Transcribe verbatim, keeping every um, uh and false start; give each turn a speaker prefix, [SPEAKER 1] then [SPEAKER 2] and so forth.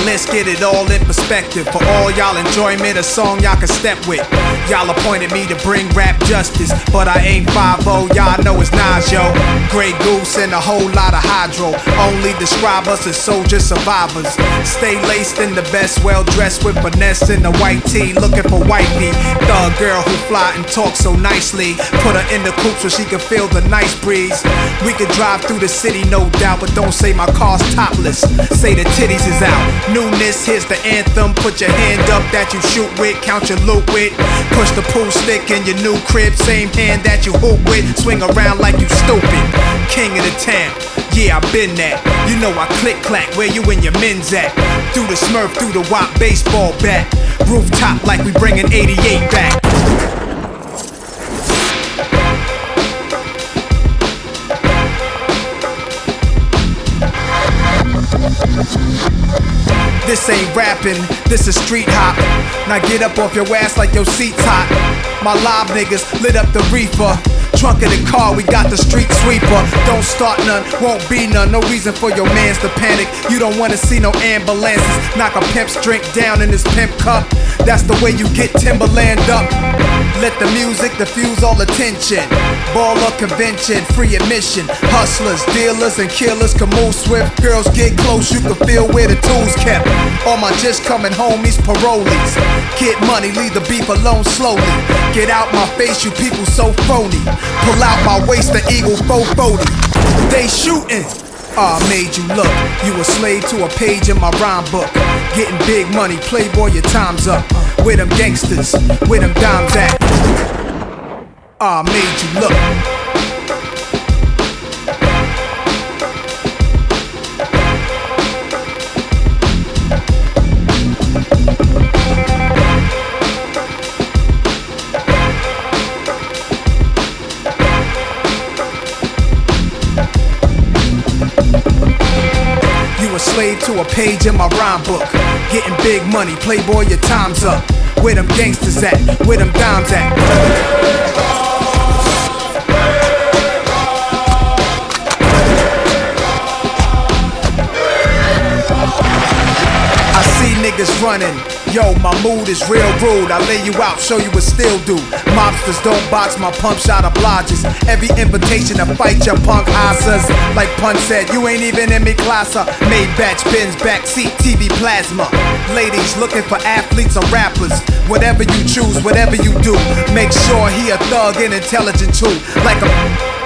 [SPEAKER 1] let's get it all in perspective. For all y'all enjoyment, a song y'all can step with. Y'all appointed me to bring rap justice, but I ain't five oh, y'all know it's Nas, yo. Grey Goose and a whole lot of hydro only describe us as soldier survivors. Stay laced in the best, well dressed with finesse in the white tee, looking for wifey. Thug girl who fly and talk so nicely. Put her in the coupe so she can feel the nice breeze. We could drive through the city, no doubt, but don't say my car's topless. Say the titties is out. Newness, here's the anthem. Put your hand up that you shoot with, count your loot with. Push the pool stick in your new crib, same hand that you hoop with. Swing around like you stupid. King of the town, yeah, I been that. You know I click clack, where you and your men's at? Through the Smurf, through the Wop baseball bat. Rooftop like we bringing eighty-eight back. This ain't rapping, this is street hop. Now get up off your ass like your seat's hot. My live niggas lit up the reefer. Trunk of the car, we got the street sweeper. Don't start none, won't be none. No reason for your mans to panic. You don't wanna see no ambulances. Knock a pimp's drink down in his pimp cup. That's the way you get Timberland up. Let the music diffuse all attention. Baller convention, free admission. Hustlers, dealers, and killers can move swift. Girls get close, you can feel where the tools kept. All my just coming homies, parolees. Get money, leave the beef alone slowly. Get out my face, you people so phony. Pull out my waist, the Eagle four forty. They shooting. Ah, I made you look. You a slave to a page in my rhyme book. Getting big money, playboy, your time's up. Where them gangsters, where them dimes at? Ah, I made you look. Slave to a page in my rhyme book. Getting big money, playboy, your time's up. Where them gangsters at? Where them dimes at? I see niggas running. Yo, my mood is real rude. I lay you out, show you what still do. Mobsters don't box, my pump shot obliges. Every invitation to fight your punk asses. Like Pun said, you ain't even in me class. Made batch bins, backseat, T V plasma. Ladies looking for athletes or rappers. Whatever you choose, whatever you do, make sure he a thug and intelligent too. Like a